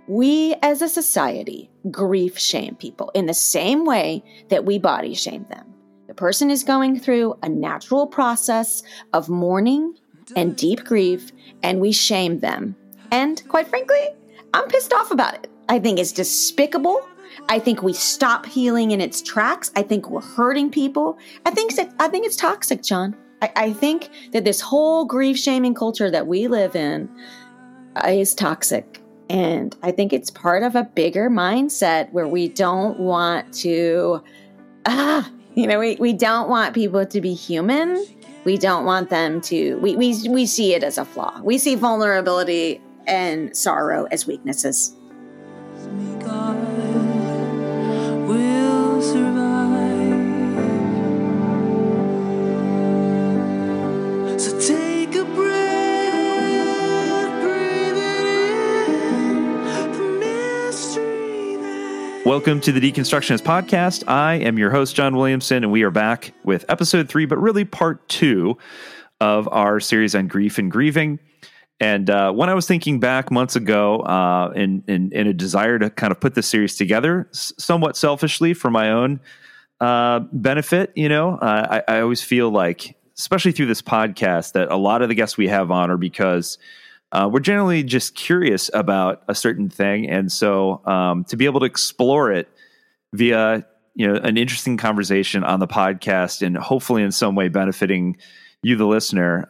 we as a society grief shame people in the same way that we body shame them. The person is going through a natural process of mourning and deep grief, and we shame them. And quite frankly, I'm pissed off about it. I think it's despicable. I think we stop healing in its tracks. I think we're hurting people. I think it's toxic, John. I think that this whole grief shaming culture that we live in is toxic. And I think it's part of a bigger mindset where we don't want to, we don't want people to be human. We don't want them to, we see it as a flaw. We see vulnerability and sorrow as weaknesses. Will survive. So take a breath, breathe it in, the mystery that... Welcome to the Deconstructionist Podcast. I am your host, John Williamson, and we are back with episode 3, but really part 2 of our series on grief and grieving. And when I was thinking back months ago in a desire to kind of put this series together, somewhat selfishly for my own benefit, I always feel like, especially through this podcast, that a lot of the guests we have on are because we're generally just curious about a certain thing. And so to be able to explore it via, an interesting conversation on the podcast and hopefully in some way benefiting you, the listener,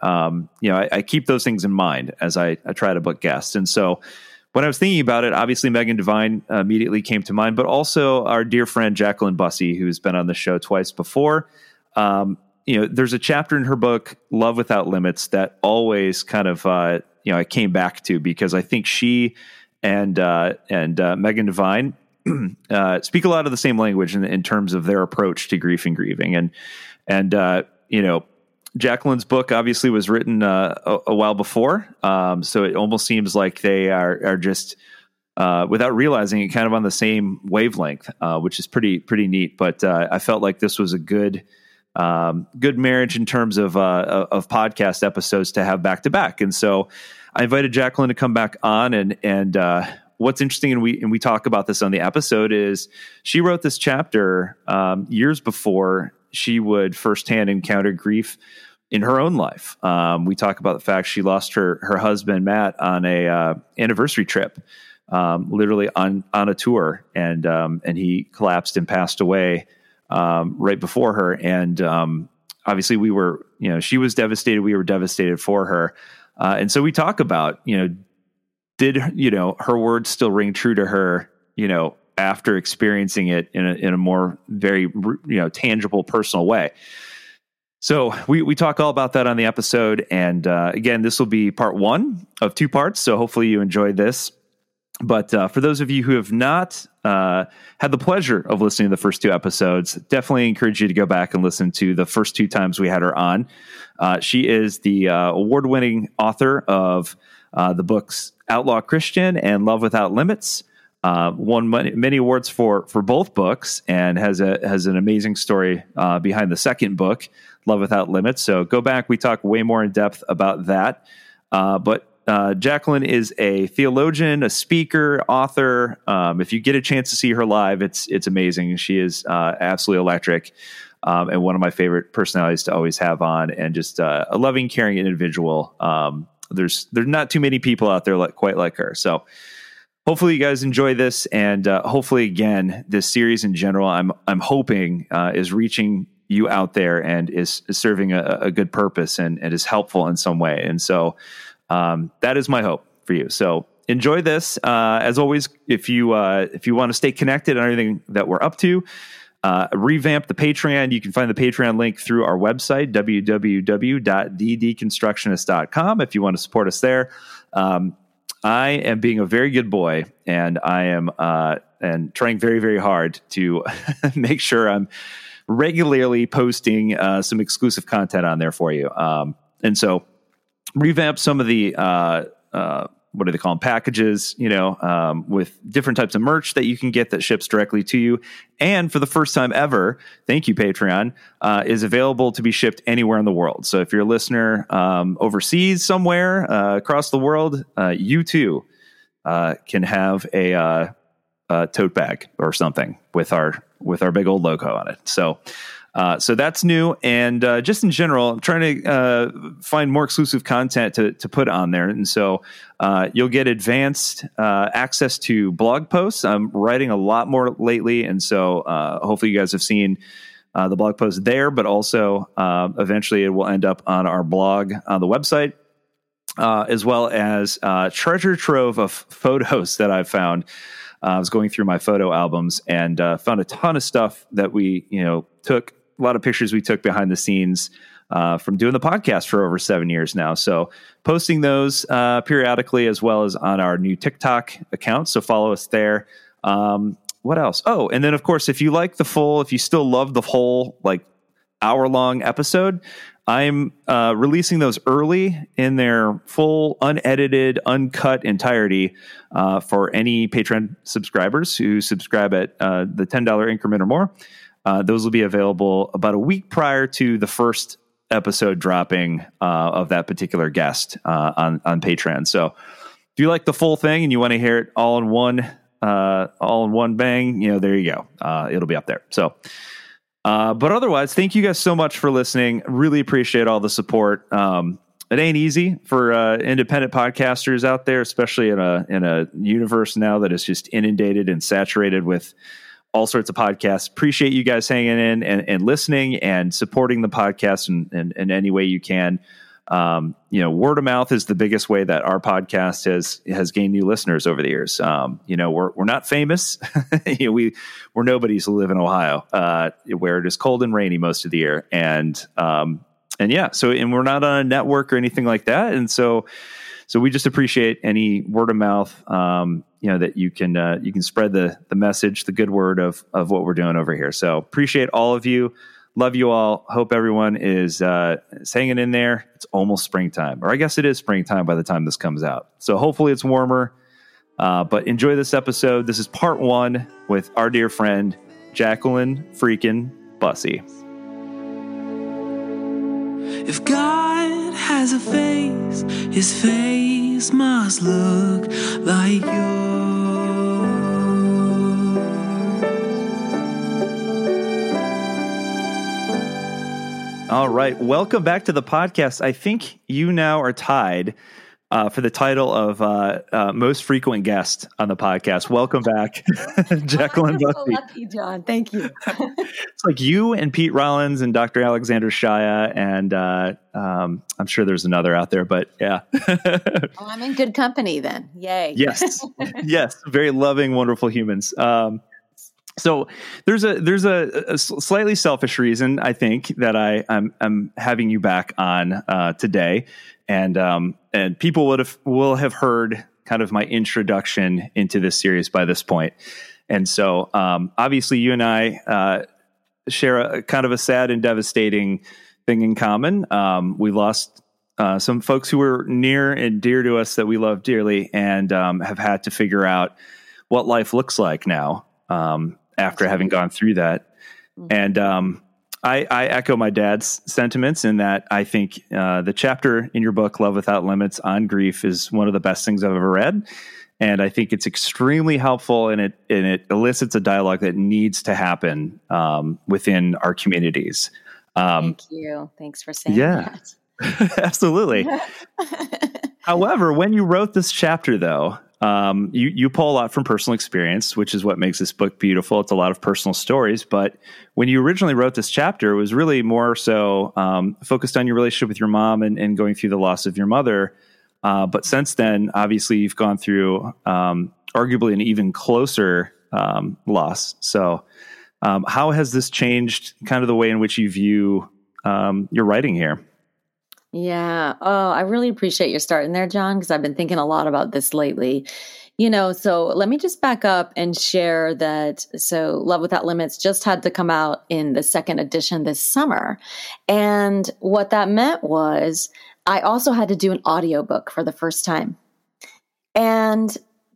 I keep those things in mind as I try to book guests. And so when I was thinking about it, obviously Megan Devine immediately came to mind, but also our dear friend, Jacqueline Bussey, who's been on the show twice before. There's a chapter in her book, Love Without Limits, that always kind of, I came back to because I think she and Megan Devine speak a lot of the same language in terms of their approach to grief and grieving. And Jacqueline's book obviously was written a while before, so it almost seems like they are just, without realizing it, kind of on the same wavelength, which is pretty neat. But I felt like this was a good marriage in terms of podcast episodes to have back to back. And so I invited Jacqueline to come back on, and what's interesting, and we talk about this on the episode, is she wrote this chapter years before she would firsthand encounter grief in her own life. We talk about the fact she lost her husband, Matt, on a anniversary trip, literally on a tour. And he collapsed and passed away right before her. And obviously we were, she was devastated. We were devastated for her. And so we talk about, did, her words still ring true to her, after experiencing it in a more very, tangible, personal way. So we talk all about that on the episode. And again, this will be part 1 of 2 parts. So hopefully you enjoyed this. But for those of you who have not had the pleasure of listening to the first 2 episodes, definitely encourage you to go back and listen to the first 2 times we had her on. She is the award-winning author of the books Outlaw Christian and Love Without Limits. Won many awards for both books, and has an amazing story behind the second book, Love Without Limits. So go back. We talk way more in depth about that. But Jacqueline is a theologian, a speaker, author. If you get a chance to see her live, it's amazing. She is absolutely electric, and one of my favorite personalities to always have on, and just a loving, caring individual. There's not too many people out there quite like her. So hopefully you guys enjoy this, and hopefully, again, this series in general, I'm hoping is reaching you out there and is serving a good purpose and is helpful in some way. And so that is my hope for you. So enjoy this. As always, if you want to stay connected on everything that we're up to, revamp the Patreon. You can find the Patreon link through our website, www.thedeconstructionist.com, if you want to support us there. I am being a very good boy, and I am and trying very, very hard to make sure I'm regularly posting some exclusive content on there for you. And so revamp some of the what do they call them, packages, with different types of merch that you can get that ships directly to you. And for the first time ever, thank you, Patreon, is available to be shipped anywhere in the world. So if you're a listener overseas somewhere across the world, you too can have a tote bag or something with our big old logo on it. So that's new. And just in general, I'm trying to find more exclusive content to put on there. And so you'll get advanced access to blog posts. I'm writing a lot more lately. And so hopefully you guys have seen the blog post there, but also eventually it will end up on our blog on the website, as well as treasure trove of photos that I've found. I was going through my photo albums and found a ton of stuff that we, took, a lot of pictures we took behind the scenes from doing the podcast for over 7 years now. So posting those periodically, as well as on our new TikTok account. So follow us there. What else? Oh, and then of course, if you still love the whole hour-long episode, I'm releasing those early in their full, unedited, uncut entirety for any Patreon subscribers who subscribe at the $10 increment or more. Those will be available about a week prior to the first episode dropping of that particular guest on Patreon. So if you like the full thing and you want to hear it all in one bang, there you go. It'll be up there. So. But otherwise, thank you guys so much for listening. Really appreciate all the support. It ain't easy for independent podcasters out there, especially in a universe now that is just inundated and saturated with all sorts of podcasts. Appreciate you guys hanging in and listening and supporting the podcast in any way you can. Word of mouth is the biggest way that our podcast has gained new listeners over the years. We're not famous. We're nobodies who live in Ohio, where it is cold and rainy most of the year. And we're not on a network or anything like that. And so we just appreciate any word of mouth, that you can spread the message, the good word of what we're doing over here. So appreciate all of you. Love you all. Hope everyone is hanging in there. It's almost springtime, or I guess it is springtime by the time this comes out. So hopefully it's warmer, but enjoy this episode. This is part 1 with our dear friend, Jacqueline freaking Bussey. If God has a face, his face must look like yours. All right. Welcome back to the podcast. I think you now are tied for the title of most frequent guest on the podcast. Welcome back, Jacqueline Bussey. So lucky, John. Thank you. It's like you and Pete Rollins and Dr. Alexander Shaya, and I'm sure there's another out there, but yeah. Well, I'm in good company then. Yay. Yes. Yes. Very loving, wonderful humans. So there's a slightly selfish reason, I think, that I'm having you back on today, and people will have heard kind of my introduction into this series by this point, and so obviously you and I share a kind of a sad and devastating thing in common. We lost some folks who were near and dear to us that we love dearly, and have had to figure out what life looks like now. After having gone through that. And I echo my dad's sentiments in that I think the chapter in your book, Love Without Limits, on grief is one of the best things I've ever read. And I think it's extremely helpful, and it elicits a dialogue that needs to happen within our communities. Thank you. Thanks for saying that. Absolutely. However, when you wrote this chapter, though, you pull a lot from personal experience, which is what makes this book beautiful. It's a lot of personal stories. But when you originally wrote this chapter, it was really more so focused on your relationship with your mom and going through the loss of your mother. But since then, obviously, you've gone through arguably an even closer loss. So how has this changed kind of the way in which you view your writing here? Yeah. Oh, I really appreciate your starting there, John, because I've been thinking a lot about this lately. So let me just back up and share that. So Love Without Limits just had to come out in the second edition this summer. And what that meant was I also had to do an audiobook for the first time. And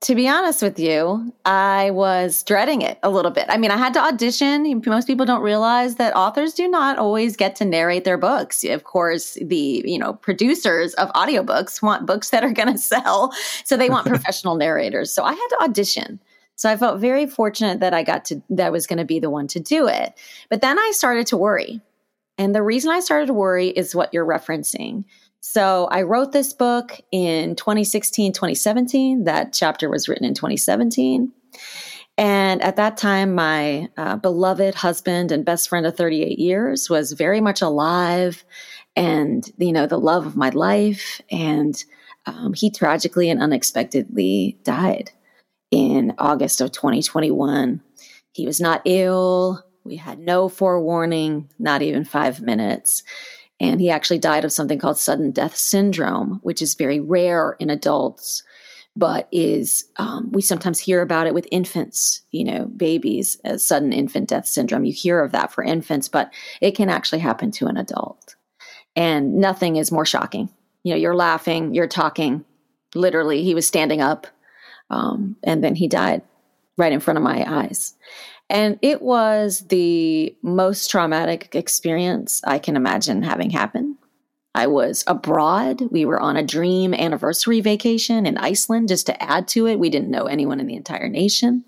to be honest with you, I was dreading it a little bit. I mean, I had to audition. Most people don't realize that authors do not always get to narrate their books. Of course, the, producers of audiobooks want books that are going to sell. So they want professional narrators. So I had to audition. So I felt very fortunate that that I was going to be the one to do it. But then I started to worry. And the reason I started to worry is what you're referencing. So I wrote this book in 2016, 2017. That chapter was written in 2017. And at that time, my beloved husband and best friend of 38 years was very much alive and, the love of my life. And he tragically and unexpectedly died in August of 2021. He was not ill. We had no forewarning, not even 5 minutes. And he actually died of something called sudden death syndrome, which is very rare in adults, but is, we sometimes hear about it with infants, babies, as sudden infant death syndrome. You hear of that for infants, but it can actually happen to an adult. And nothing is more shocking. You're laughing, you're talking. Literally, he was standing up, and then he died right in front of my eyes. And it was the most traumatic experience I can imagine having happen. I was abroad. We were on a dream anniversary vacation in Iceland, just to add to it. We didn't know anyone in the entire nation.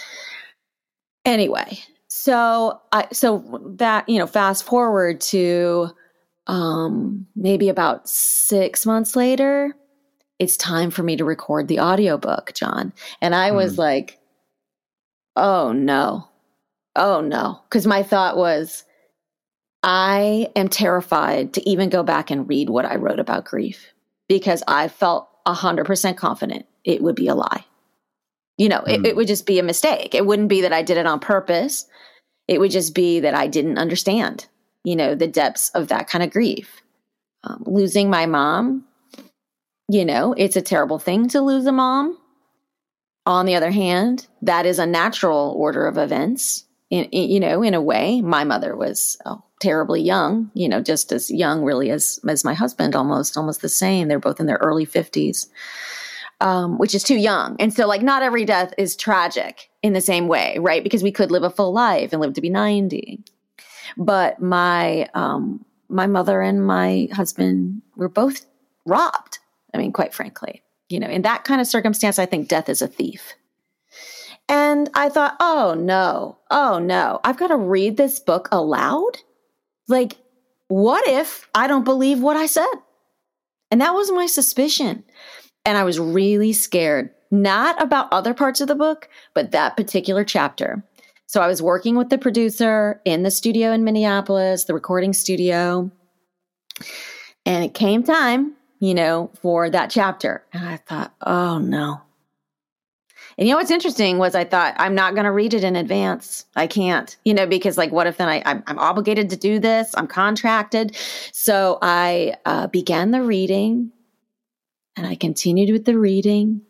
Anyway, so that, fast forward to maybe about 6 months later, it's time for me to record the audiobook, John. And I was like, oh no. Because my thought was, I am terrified to even go back and read what I wrote about grief, because I felt 100% confident it would be a lie. It would just be a mistake. It wouldn't be that I did it on purpose. It would just be that I didn't understand, the depths of that kind of grief. Losing my mom, it's a terrible thing to lose a mom. On the other hand, that is a natural order of events. In a way. My mother was terribly young, just as young really as my husband, almost the same. They're both in their early 50s, which is too young. And so not every death is tragic in the same way, right? Because we could live a full life and live to be 90. But my mother and my husband were both robbed. I mean, quite frankly, in that kind of circumstance, I think death is a thief. And I thought, oh no, I've got to read this book aloud? What if I don't believe what I said? And that was my suspicion. And I was really scared, not about other parts of the book, but that particular chapter. So I was working with the producer in the studio in Minneapolis, the recording studio. And it came time, for that chapter. And I thought, oh no. And what's interesting was I thought, I'm not going to read it in advance. I can't, because what if then I'm obligated to do this? I'm contracted. So I began the reading, and I continued with the reading.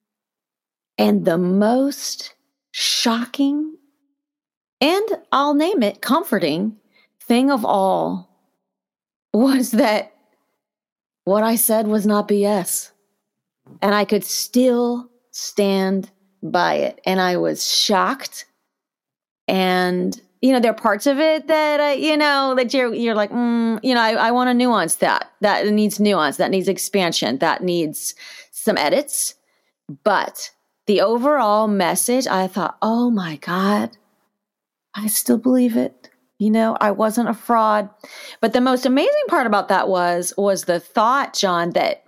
And the most shocking, and I'll name it comforting, thing of all was that what I said was not BS. And I could still stand by it. And I was shocked. And, there are parts of it that, that you're like, I want to nuance that. That needs nuance. That needs expansion. That needs some edits. But the overall message, I thought, oh my God, I still believe it. I wasn't a fraud. But the most amazing part about that was the thought, John, that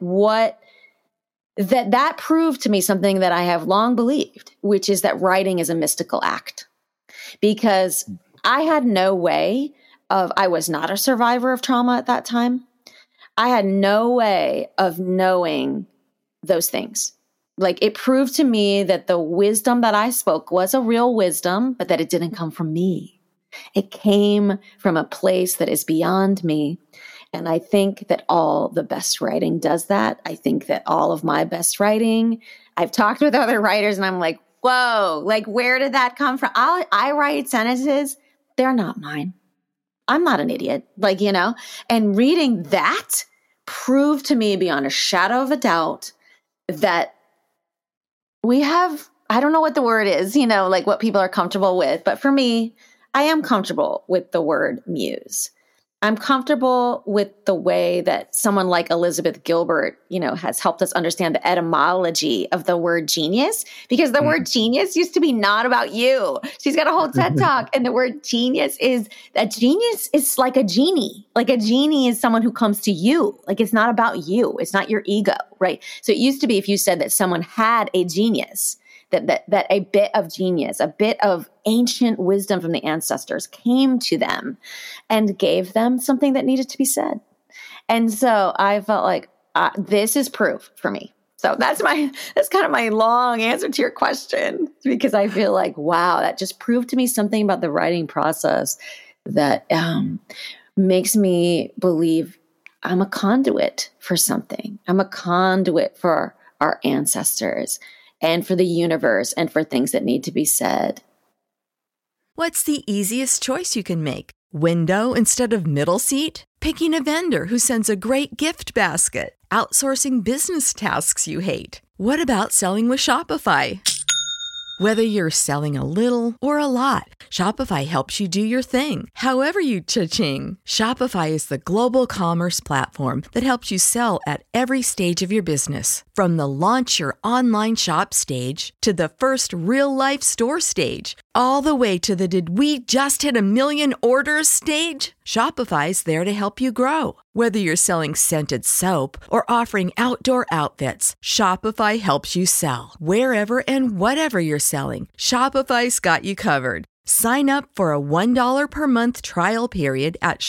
that proved to me something that I have long believed, which is that writing is a mystical act. Because I had no way I was not a survivor of trauma at that time. I had no way of knowing those things. It proved to me that the wisdom that I spoke was a real wisdom, but that it didn't come from me. It came from a place that is beyond me. And I think that all the best writing does that. I think that all of my best writing, I've talked with other writers and I'm like, whoa, where did that come from? I write sentences, they're not mine. I'm not an idiot, and reading that proved to me beyond a shadow of a doubt that we have, I don't know what the word is, like what people are comfortable with. But for me, I am comfortable with the word muse. I'm comfortable with the way that someone like Elizabeth Gilbert, has helped us understand the etymology of the word genius, because the word genius used to be not about you. She's got a whole TED talk, and the word genius is like a genie. Like a genie is someone who comes to you. Like it's not about you. It's not your ego, right? So it used to be if you said that someone had a genius, that a bit of genius, a bit of ancient wisdom from the ancestors came to them and gave them something that needed to be said. And so I felt like this is proof for me. So that's kind of my long answer to your question, because I feel like, wow, that just proved to me something about the writing process that makes me believe I'm a conduit for something. I'm a conduit for our ancestors and for the universe and for things that need to be said. What's the easiest choice you can make? Window instead of middle seat? Picking a vendor who sends a great gift basket? Outsourcing business tasks you hate? What about selling with Shopify? Whether you're selling a little or a lot, Shopify helps you do your thing, however you cha-ching. Shopify is the global commerce platform that helps you sell at every stage of your business. From the launch your online shop stage to the first real-life store stage, all the way to the did we just hit 1 million orders stage. Shopify's there to help you grow. Whether you're selling scented soap or offering outdoor outfits, Shopify helps you sell. Wherever and whatever you're selling, Shopify's got you covered. Sign up for a $1 per month trial period at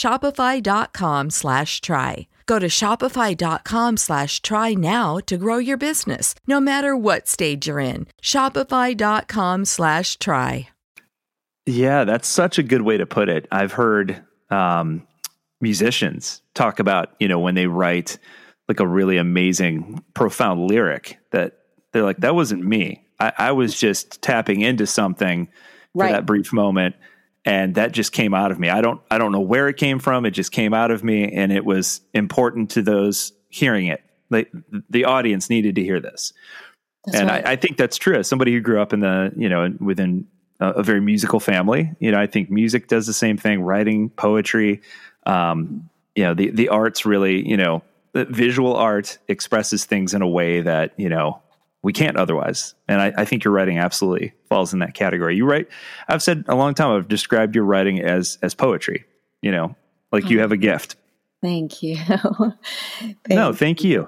shopify.com/try. Go to shopify.com/try now to grow your business, no matter what stage you're in. Shopify.com/try. Yeah, that's such a good way to put it. I've heard musicians talk about, when they write like a really amazing, profound lyric that they're like, that wasn't me. I was just tapping into something for that brief moment. And that just came out of me. I don't know where it came from. It just came out of me, and it was important to those hearing it. Like the audience needed to hear this. That's right. I think that's true. As somebody who grew up in within a very musical family, I think music does the same thing. Writing, poetry, the arts really, the visual art expresses things in a way that, we can't otherwise. And I think your writing absolutely falls in that category. You write, I've said a long time, I've described your writing as poetry, like you have a gift. Thank you. Thank you.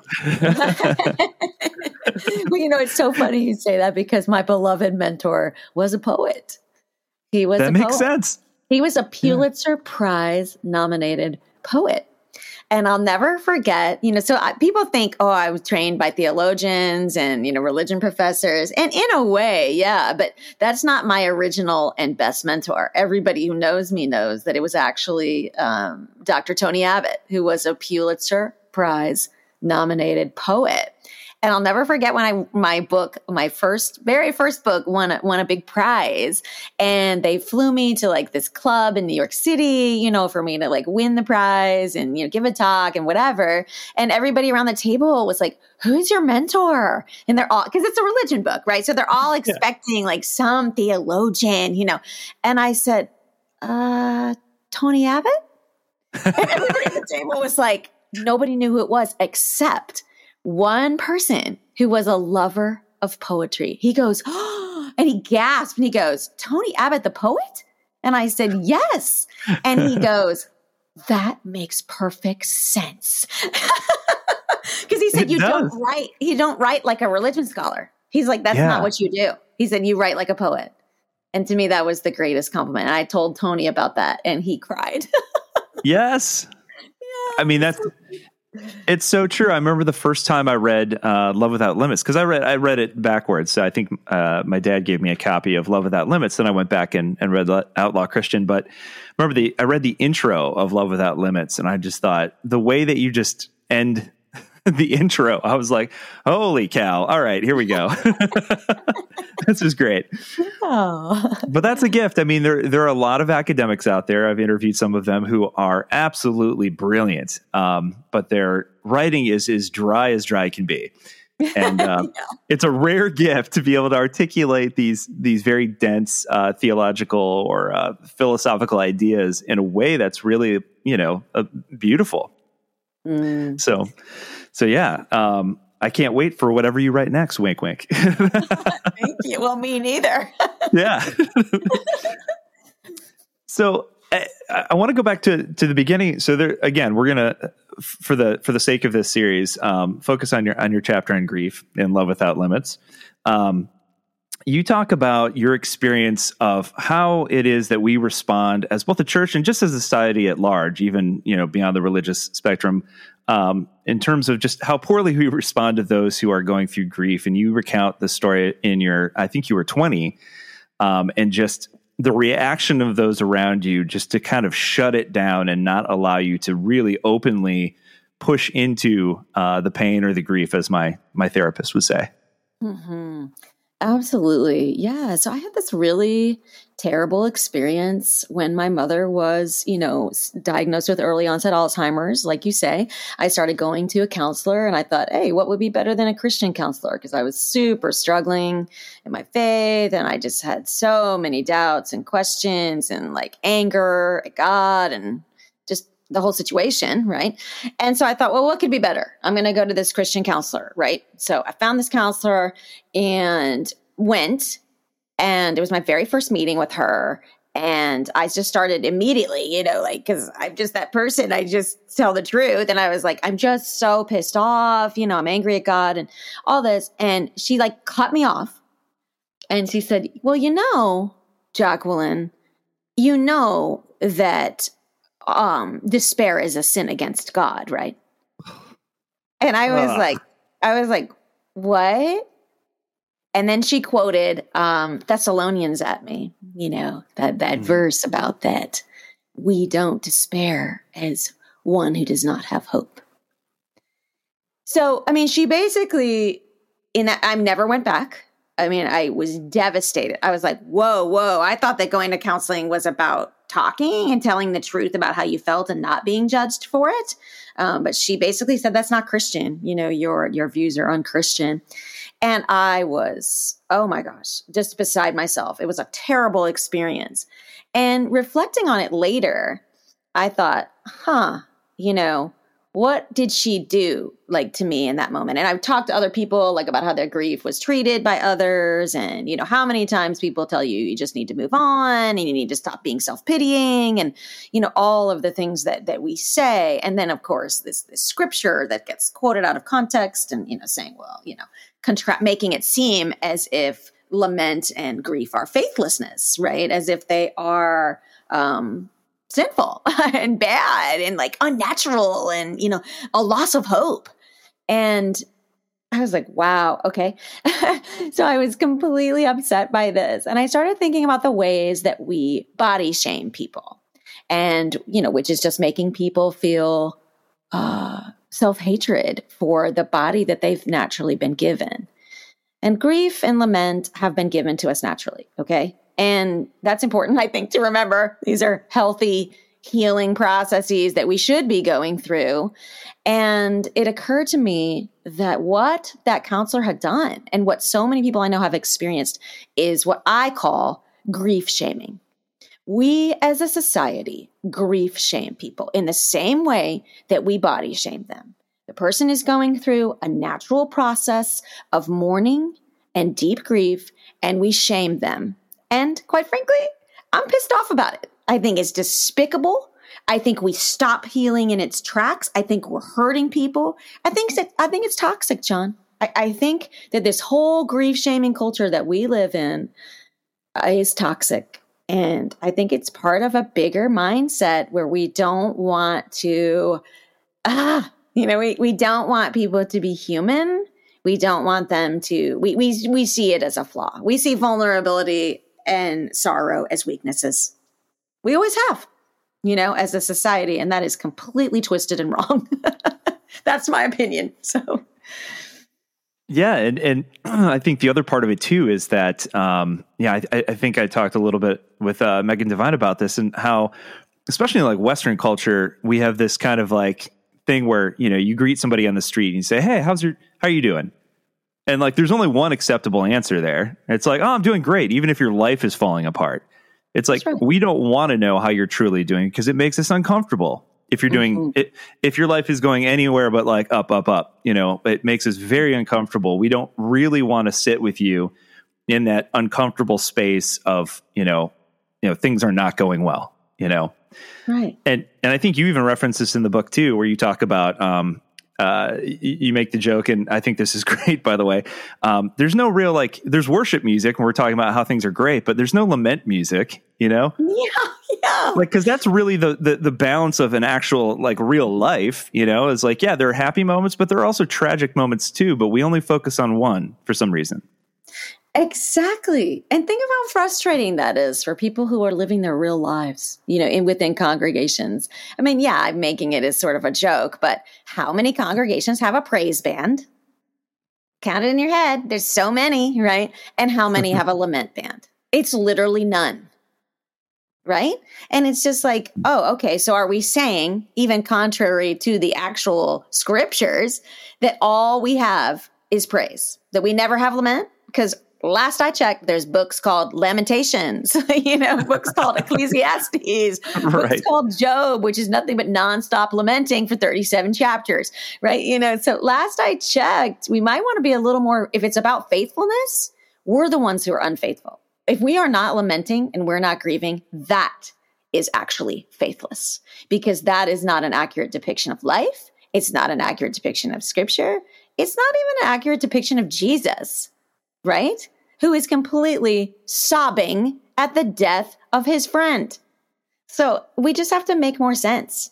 Well, it's so funny you say that, because my beloved mentor was a poet. He was that makes sense. He was a Pulitzer Prize nominated poet. And I'll never forget, people think, I was trained by theologians and, religion professors. And in a way, yeah, but that's not my original and best mentor. Everybody who knows me knows that it was actually Dr. Tony Abbott, who was a Pulitzer Prize nominated poet. And I'll never forget when my very first book won a big prize, and they flew me to like this club in New York City, for me to like win the prize and, give a talk and whatever. And everybody around the table was like, who's your mentor? And they're all, cause it's a religion book, right? So they're all expecting like some theologian, and I said, Tony Abbott? And everybody at the table was like, nobody knew who it was except one person who was a lover of poetry. He goes, and he gasped and he goes, Tony Abbott, the poet? And I said, yes. And he goes, that makes perfect sense. Because he said, you don't write like a religion scholar. He's like, that's not what you do. He said, you write like a poet. And to me, that was the greatest compliment. And I told Tony about that and he cried. Yes. Yeah, I mean, it's so true. I remember the first time I read Love Without Limits, because I read it backwards. So I think my dad gave me a copy of Love Without Limits, and I went back and read Outlaw Christian. But I read the intro of Love Without Limits, and I just thought the way that you just end the intro, I was like, holy cow. All right, here we go. This is great. Oh. But that's a gift. I mean, there are a lot of academics out there. I've interviewed some of them who are absolutely brilliant. But their writing is as dry can be. And it's a rare gift to be able to articulate these very dense theological or philosophical ideas in a way that's really, beautiful. So yeah, I can't wait for whatever you write next. Wink, wink. Thank you. Well, me neither. Yeah. So I want to go back to the beginning. So there, again, we're gonna, for the sake of this series, focus on your chapter on grief in Love Without Limits. You talk about your experience of how it is that we respond as both a church and just as a society at large, even beyond the religious spectrum, in terms of just how poorly we respond to those who are going through grief. And you recount the story in I think you were 20, and just the reaction of those around you just to kind of shut it down and not allow you to really openly push into the pain or the grief, as my therapist would say. Mm-hmm. Absolutely. Yeah. So I had this really terrible experience when my mother was, diagnosed with early onset Alzheimer's. Like you say, I started going to a counselor and I thought, hey, what would be better than a Christian counselor? Because I was super struggling in my faith and I just had so many doubts and questions and like anger at God and just the whole situation, right? And so I thought, well, what could be better? I'm going to go to this Christian counselor, right? So I found this counselor and went, and it was my very first meeting with her. And I just started immediately, because I'm just that person. I just tell the truth. And I was like, I'm just so pissed off. I'm angry at God and all this. And she cut me off. And she said, well, Jacqueline, that despair is a sin against God, right? And I was like, what? And then she quoted Thessalonians at me, that verse about that we don't despair as one who does not have hope. So, she basically, I never went back. I was devastated. I was like, whoa. I thought that going to counseling was about talking and telling the truth about how you felt and not being judged for it. But she basically said, that's not Christian. Your views are unchristian. And I was, oh my gosh, just beside myself. It was a terrible experience. And reflecting on it later, I thought, what did she do to me in that moment? And I've talked to other people about how their grief was treated by others. And, how many times people tell you just need to move on and you need to stop being self-pitying and, all of the things that we say. And then, of course, this scripture that gets quoted out of context and, saying, well, making it seem as if lament and grief are faithlessness, right? As if they are sinful and bad and unnatural and, a loss of hope. And I was like, wow, okay. So I was completely upset by this. And I started thinking about the ways that we body shame people and, which is just making people feel self-hatred for the body that they've naturally been given. And grief and lament have been given to us naturally, okay? And that's important, I think, to remember. These are healthy healing processes that we should be going through. And it occurred to me that what that counselor had done and what so many people I know have experienced is what I call grief shaming. We as a society grief shame people in the same way that we body shame them. The person is going through a natural process of mourning and deep grief, and we shame them. And quite frankly, I'm pissed off about it. I think it's despicable. I think we stop healing in its tracks. I think we're hurting people. I think it's toxic, John. I think that this whole grief shaming culture that we live in is toxic. And I think it's part of a bigger mindset where we don't want to, we don't want people to be human. We don't want them to, we see it as a flaw. We see vulnerability and sorrow as weaknesses. We always have, as a society, and that is completely twisted and wrong. That's my opinion. So, yeah, and I think the other part of it too is that, I think I talked a little bit with Megan Devine about this and how, especially in Western culture, we have this kind of thing where you greet somebody on the street and you say, "Hey, how are you doing?" And like, there's only one acceptable answer there. It's like, oh, I'm doing great, even if your life is falling apart. It's like, right. We don't want to know how you're truly doing because it makes us uncomfortable. If you're doing it, if your life is going anywhere but like up, up, up, it makes us very uncomfortable. We don't really want to sit with you in that uncomfortable space of, things are not going well, Right. And I think you even reference this in the book too, where you talk about, you make the joke, and I think this is great, by the way. There's no real, there's worship music and we're talking about how things are great, but there's no lament music, Yeah. Cause that's really the balance of an actual, real life, is there are happy moments, but there are also tragic moments too, but we only focus on one for some reason. Exactly. And think of how frustrating that is for people who are living their real lives, within congregations. I mean, yeah, I'm making it as sort of a joke, but how many congregations have a praise band? Count it in your head. There's so many, right? And how many have a lament band? It's literally none. Right? And it's just like, oh, okay. So are we saying, even contrary to the actual scriptures, that all we have is praise, that we never have lament? Because last I checked, there's books called Lamentations, books called Ecclesiastes, books called Job, which is nothing but nonstop lamenting for 37 chapters, right? So last I checked, we might want to be a little more, if it's about faithfulness, we're the ones who are unfaithful. If we are not lamenting and we're not grieving, that is actually faithless, because that is not an accurate depiction of life. It's not an accurate depiction of scripture. It's not even an accurate depiction of Jesus, right? Who is completely sobbing at the death of his friend. So we just have to make more sense,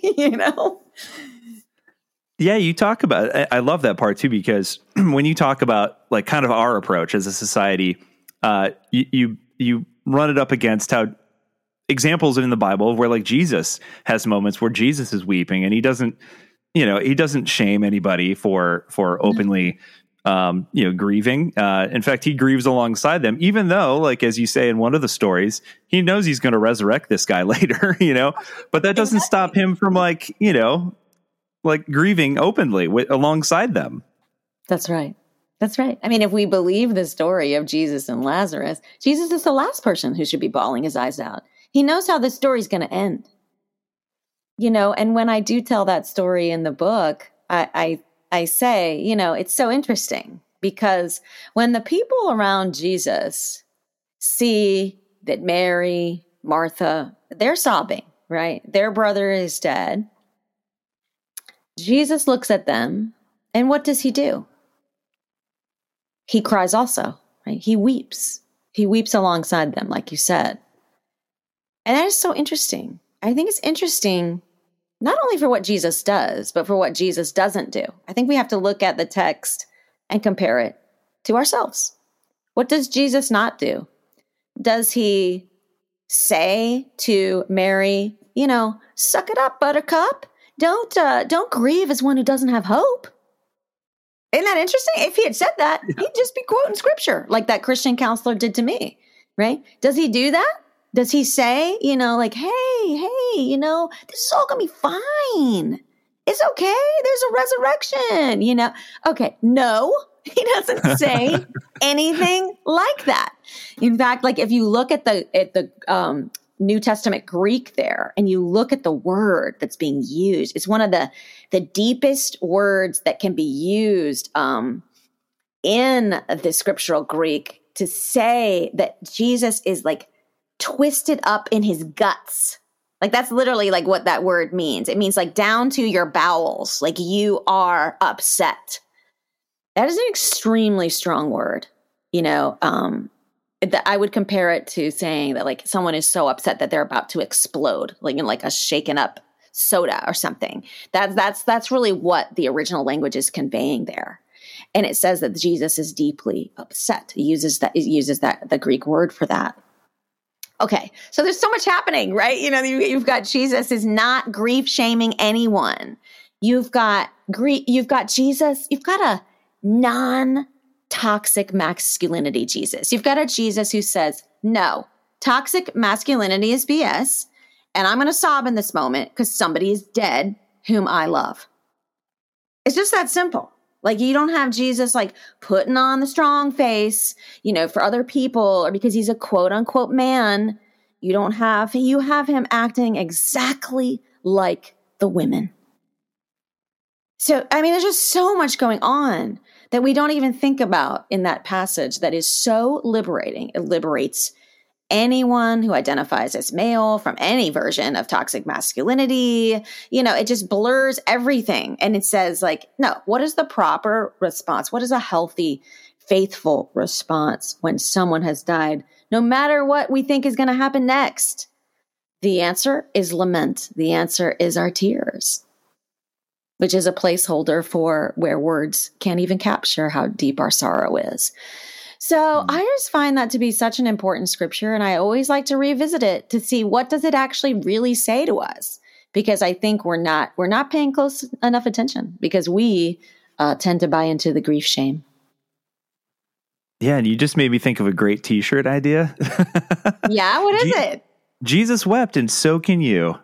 Yeah, you talk about, I love that part too, because when you talk about kind of our approach as a society, you run it up against how examples in the Bible where Jesus has moments where Jesus is weeping and he doesn't shame anybody for openly, grieving. In fact, he grieves alongside them, even though, as you say in one of the stories, he knows he's going to resurrect this guy later, but that doesn't stop him from grieving openly alongside them. That's right. That's right. I mean, if we believe the story of Jesus and Lazarus, Jesus is the last person who should be bawling his eyes out. He knows how the story's going to end. And when I do tell that story in the book, I say, it's so interesting because when the people around Jesus see that Mary, Martha, they're sobbing, right? Their brother is dead. Jesus looks at them, and what does he do? He cries also, right? He weeps. He weeps alongside them, like you said. And that is so interesting. I think it's interesting not only for what Jesus does, but for what Jesus doesn't do. I think we have to look at the text and compare it to ourselves. What does Jesus not do? Does he say to Mary, suck it up, buttercup? Don't grieve as one who doesn't have hope. Isn't that interesting? If he had said that, he'd just be quoting scripture like that Christian counselor did to me, right? Does he do that? Does he say, hey, this is all going to be fine. It's okay. There's a resurrection, Okay, no, he doesn't say anything like that. In fact, if you look at the New Testament Greek there, and you look at the word that's being used, it's one of the deepest words that can be used in the scriptural Greek to say that Jesus is twisted up in his guts. That's literally what that word means. It means down to your bowels, you are upset. That is an extremely strong word, I would compare it to saying that someone is so upset that they're about to explode, in a shaken up soda or something. That's really what the original language is conveying there. And it says that Jesus is deeply upset. It uses the Greek word for that. Okay, so there's so much happening, right? You've got Jesus is not grief shaming anyone. You've got Jesus. You've got a non-toxic masculinity Jesus. You've got a Jesus who says, no, toxic masculinity is BS, and I'm going to sob in this moment because somebody is dead whom I love. It's just that simple. Like, you don't have Jesus like putting on the strong face, for other people, or because he's a quote unquote man. You have him acting exactly like the women. So, there's just so much going on that we don't even think about in that passage that is so liberating. It liberates anyone who identifies as male from any version of toxic masculinity. It just blurs everything. And it says, like, no, what is the proper response? What is a healthy, faithful response when someone has died, no matter what we think is going to happen next? The answer is lament. The answer is our tears, which is a placeholder for where words can't even capture how deep our sorrow is. So I just find that to be such an important scripture, and I always like to revisit it to see what does it actually really say to us, because I think we're not paying close enough attention, because we tend to buy into the grief shame. Yeah, and you just made me think of a great T-shirt idea. Yeah, what is it? Jesus wept, and so can you.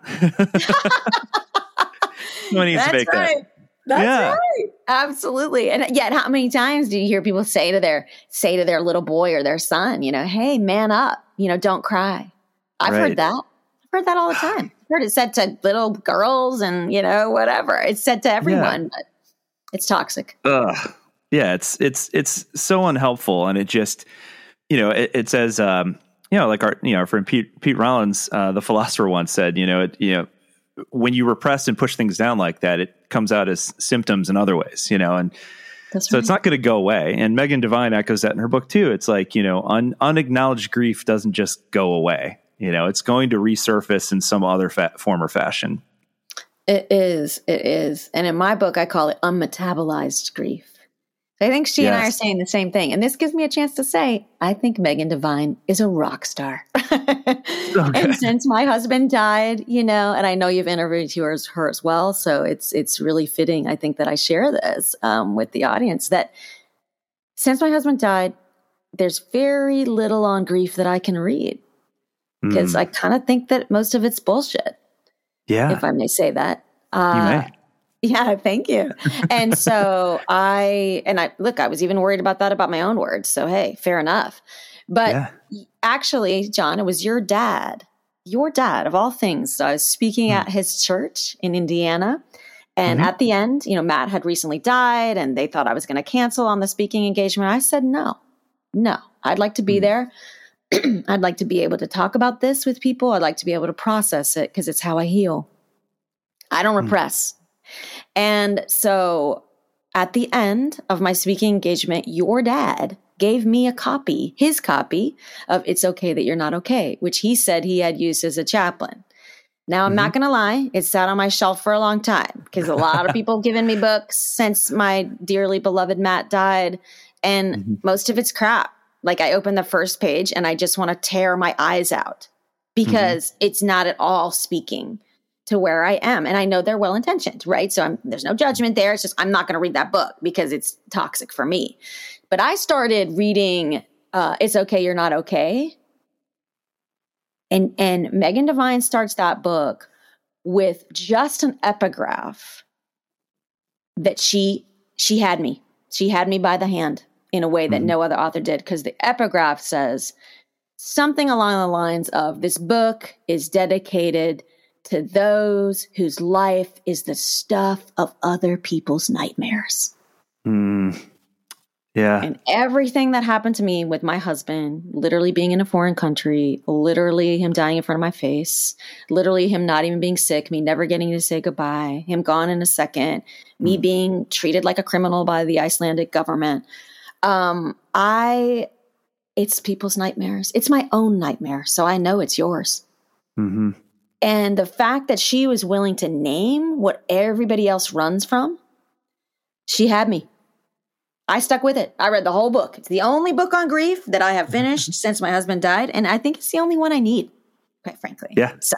Someone needs to make that. That's right. Absolutely. And yet, how many times do you hear people say to their little boy or their son, hey, man up, don't cry. I've heard that. I've heard that all the time. I've heard it said to little girls and, whatever. It's said to everyone, but it's toxic. Ugh. Yeah, it's so unhelpful. And it just, it says, like our friend Pete Rollins, the philosopher, once said, when you repress and push things down like that, it comes out as symptoms in other ways, and so it's not going to go away. And Megan Devine echoes that in her book too. It's like, unacknowledged grief doesn't just go away. It's going to resurface in some other form or fashion. It is. And in my book, I call it unmetabolized grief. I think she and I are saying the same thing. And this gives me a chance to say, I think Megan Devine is a rock star. Okay. And since my husband died, and I know you've interviewed her as well, so it's really fitting, I think, that I share this with the audience, that since my husband died, there's very little on grief that I can read, because I kind of think that most of it's bullshit. Yeah. If I may say that. You may. Yeah, thank you. And so I was even worried about that about my own words. So, hey, fair enough. But actually, John, it was your dad of all things. I was speaking at his church in Indiana. And at the end, Matt had recently died and they thought I was going to cancel on the speaking engagement. I said, no, I'd like to be there. I'd like to be able to talk about this with people. I'd like to be able to process it, because it's how I heal. I don't repress. And so at the end of my speaking engagement, your dad gave me his copy of It's Okay That You're Not Okay, which he said he had used as a chaplain. Now, I'm not going to lie. It sat on my shelf for a long time, because a lot of people have given me books since my dearly beloved Matt died, and most of it's crap. Like, I open the first page and I just want to tear my eyes out, because it's not at all speaking to where I am. And I know they're well-intentioned, right? So there's no judgment there. It's just, I'm not going to read that book because it's toxic for me. But I started reading It's Okay, You're Not Okay. And Megan Devine starts that book with just an epigraph that she had me. She had me by the hand in a way that no other author did, because the epigraph says something along the lines of, this book is dedicated to those whose life is the stuff of other people's nightmares. Yeah. And everything that happened to me with my husband, literally being in a foreign country, literally him dying in front of my face, literally him not even being sick, me never getting to say goodbye, him gone in a second, me being treated like a criminal by the Icelandic government. It's people's nightmares. It's my own nightmare. So I know it's yours. And the fact that she was willing to name what everybody else runs from, she had me. I stuck with it. I read the whole book. It's the only book on grief that I have finished since my husband died. And I think it's the only one I need, quite frankly. Yeah. So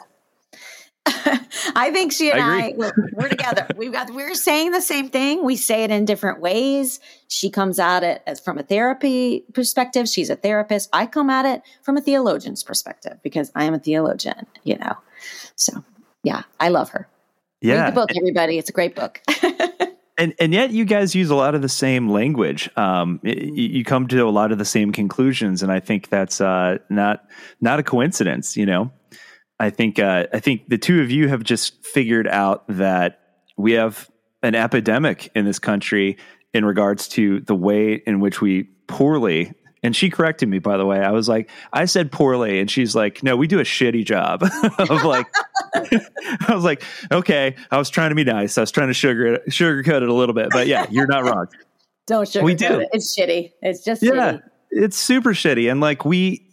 I think she and I we're together. We're saying the same thing. We say it in different ways. She comes at it as from a therapy perspective. She's a therapist. I come at it from a theologian's perspective, because I am a theologian, So yeah, I love her. Yeah. Read the book, everybody. It's a great book. And yet you guys use a lot of the same language. You come to a lot of the same conclusions, and I think that's not a coincidence. I think the two of you have just figured out that we have an epidemic in this country in regards to the way in which we poorly. And she corrected me, by the way. I said poorly, and she's like, no, we do a shitty job of like, I was like, okay, I was trying to be nice. I was trying to sugarcoat it a little bit, but yeah, you're not wrong. Don't sugarcoat it. It's shitty. It's just shitty. It's super shitty. And like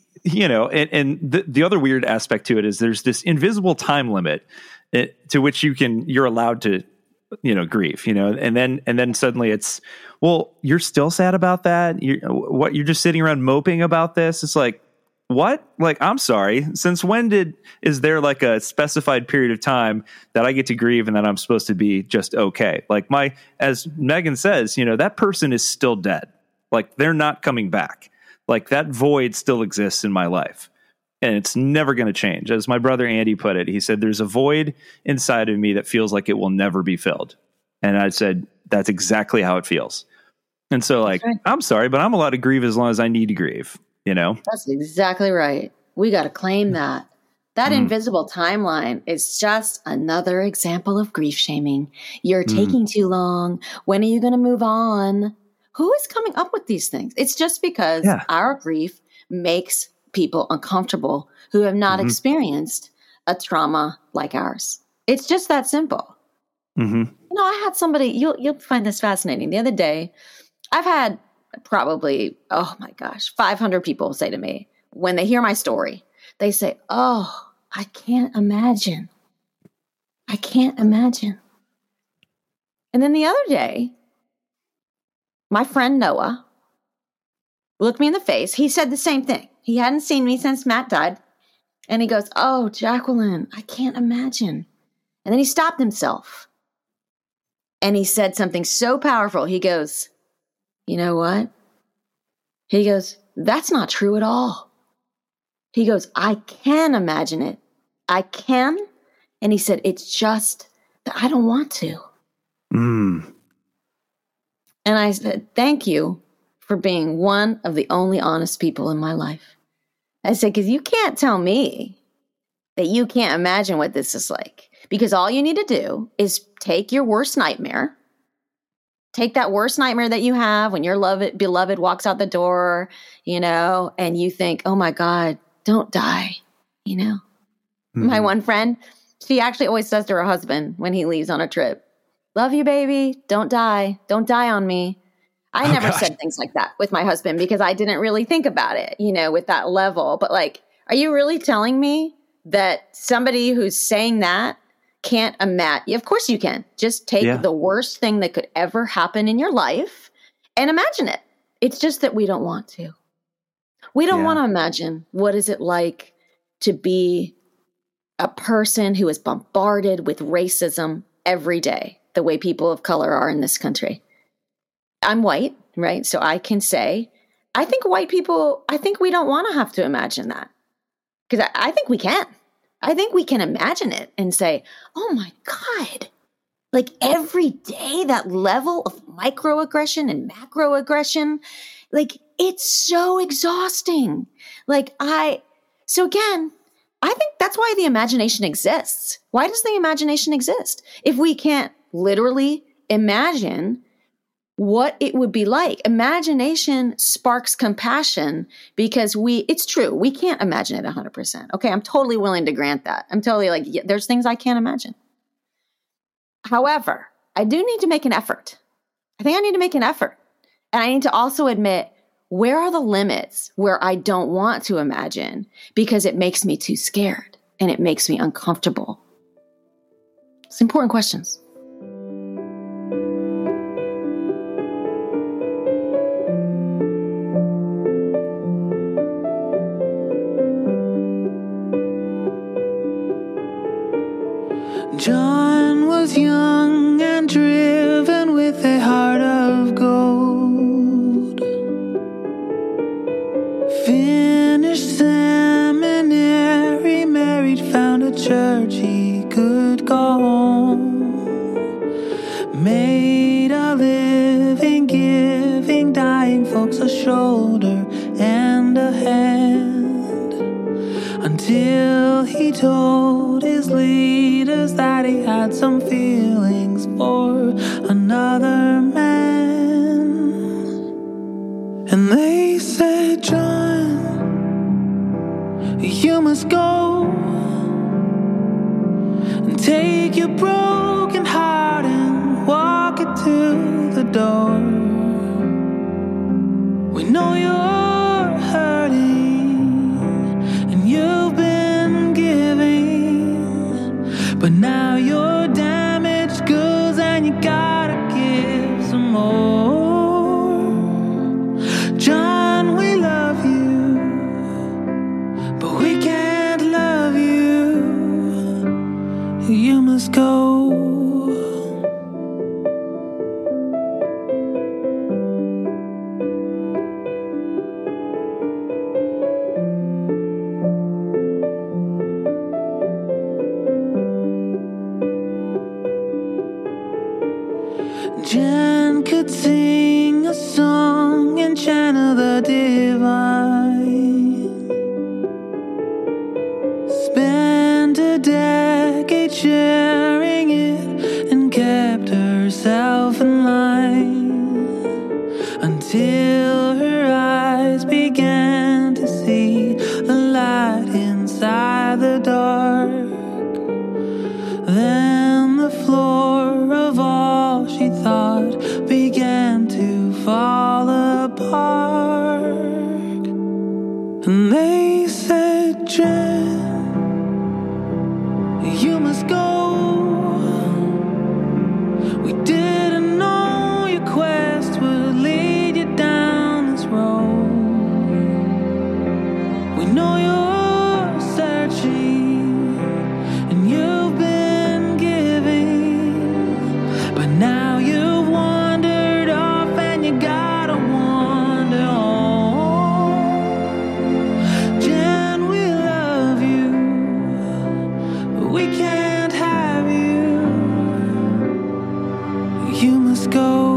and the other weird aspect to it is there's this invisible time limit to which you're allowed to, grieve, and then suddenly it's, well, you're still sad about that. You're just sitting around moping about this. It's like, what? Like, I'm sorry. Since when is there like a specified period of time that I get to grieve and that I'm supposed to be just okay? Like as Megan says, that person is still dead. Like, they're not coming back. Like, that void still exists in my life. And it's never going to change. As my brother Andy put it, he said, there's a void inside of me that feels like it will never be filled. And I said, that's exactly how it feels. And so, like, right. I'm sorry, but I'm allowed to grieve as long as I need to grieve, That's exactly right. We got to claim that. That invisible timeline is just another example of grief shaming. You're taking too long. When are you going to move on? Who is coming up with these things? It's just because our grief makes people uncomfortable who have not experienced a trauma like ours. It's just that simple. I had somebody, you'll find this fascinating. The other day, I've had probably, 500 people say to me, when they hear my story, they say, oh, I can't imagine. I can't imagine. And then the other day, my friend Noah looked me in the face. He said the same thing. He hadn't seen me since Matt died. And he goes, oh, Jacqueline, I can't imagine. And then he stopped himself. And he said something so powerful. He goes, you know what? He goes, that's not true at all. He goes, I can imagine it. I can. And he said, it's just that I don't want to. And I said, thank you for being one of the only honest people in my life. I said, because you can't tell me that you can't imagine what this is like. Because all you need to do is take your worst nightmare. Take that worst nightmare that you have when your beloved walks out the door, and you think, oh my God, don't die, My one friend, she actually always says to her husband when he leaves on a trip, love you, baby. Don't die. Don't die on me. I never said things like that with my husband because I didn't really think about it, with that level. But like, are you really telling me that somebody who's saying that can't imagine? Of course you can. Just take the worst thing that could ever happen in your life and imagine it. It's just that we don't want to. We don't want to imagine what is it like to be a person who is bombarded with racism every day, the way people of color are in this country. I'm white, right? So I can say, I think white people, I think we don't want to have to imagine that. Because I think we can. I think we can imagine it and say, oh my God, like every day, that level of microaggression and macroaggression, like it's so exhausting. So again, I think that's why the imagination exists. Why does the imagination exist? If we can't literally imagine what it would be like. Imagination sparks compassion because it's true. We can't imagine it 100%. Okay. I'm totally willing to grant that. I'm totally like, there's things I can't imagine. However, I do need to make an effort. I think I need to make an effort. And I need to also admit, where are the limits where I don't want to imagine because it makes me too scared and it makes me uncomfortable? It's important questions. John was young and driven with a heart of gold. Finished seminary, married, found a church he could go home. Made was a shoulder and a hand, until he told his leaders that he had some feelings for another man. And they said, John, you must go and take your broken heart and walk it to the door. We know you're hurting and you've been giving, but now you're damaged goods and you gotta give some more. John, we love you, but we can't love you. You must go. Jen could sing a song and channel the divine. Spent a decade sharing it and kept herself in line, until her eyes began to see the light inside the dark. Then the floor of all she thought began to fall apart. And they said, Jen, you must go. We didn't know your quest would lead you down this road. We know you're searching and you've been giving, but now you've wandered off and you gotta wander home. Jen, we love you, but we can't have you. You must go.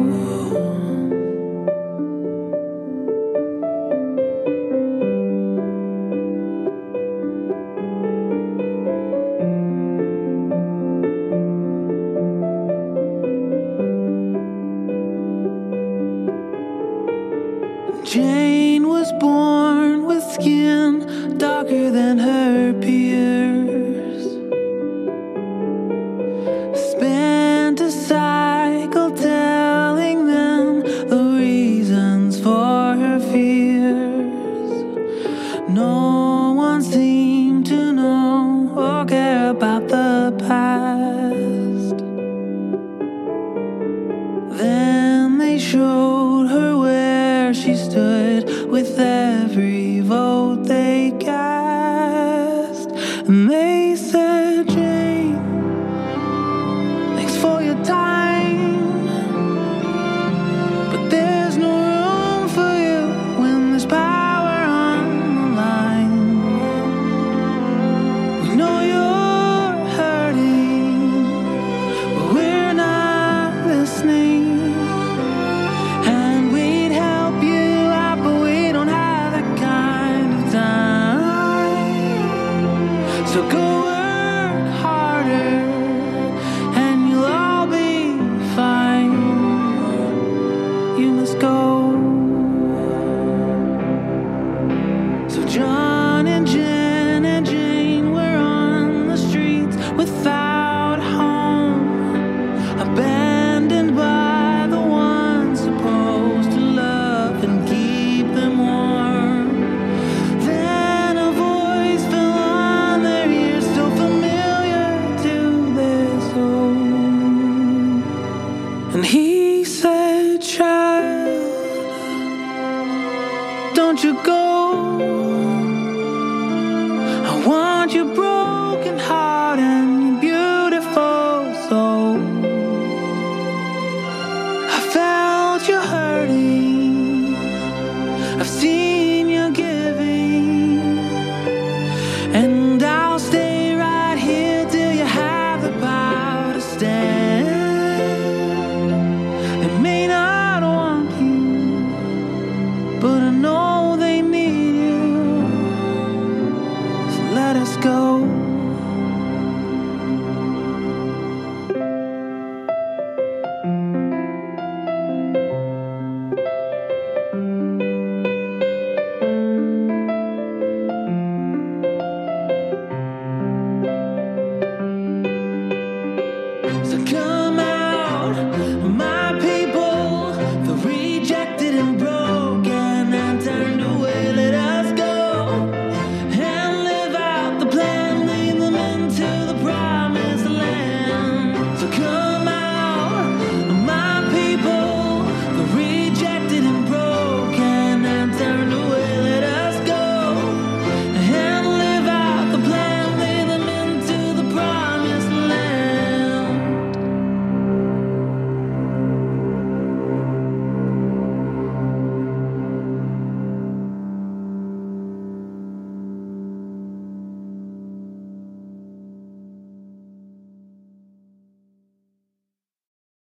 Jane was born with skin darker than her peers. Spent a cycle telling them the reasons for her fears. No one seemed to know or care about the past. Then they showed her where she stood with every vote they cast. And they said, Jane, thanks for your time, but there's no room for you when there's power on the line. We know you're hurting, but we're not listening. And we'd help you out, but we don't have that kind of time. So go